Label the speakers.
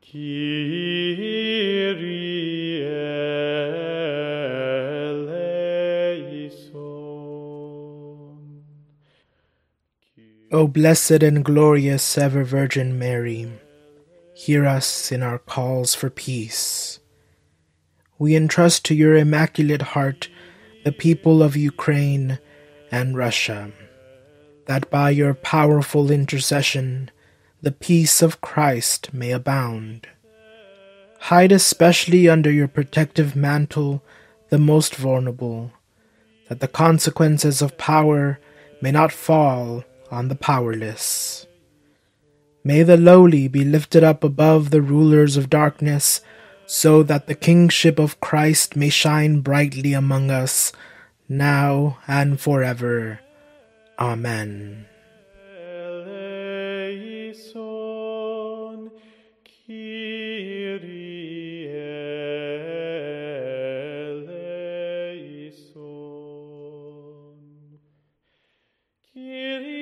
Speaker 1: Kyrie eleison.
Speaker 2: O blessed and glorious ever Virgin Mary, hear us in our calls for peace. We entrust to your Immaculate Heart the people of Ukraine and Russia, that by your powerful intercession the peace of Christ may abound. Hide especially under your protective mantle the most vulnerable, that the consequences of power may not fall on the powerless. May the lowly be lifted up above the rulers of darkness, so that the kingship of Christ may shine brightly among us, now and forever. Amen.
Speaker 1: Eleison. Kyrie eleison. Kyrie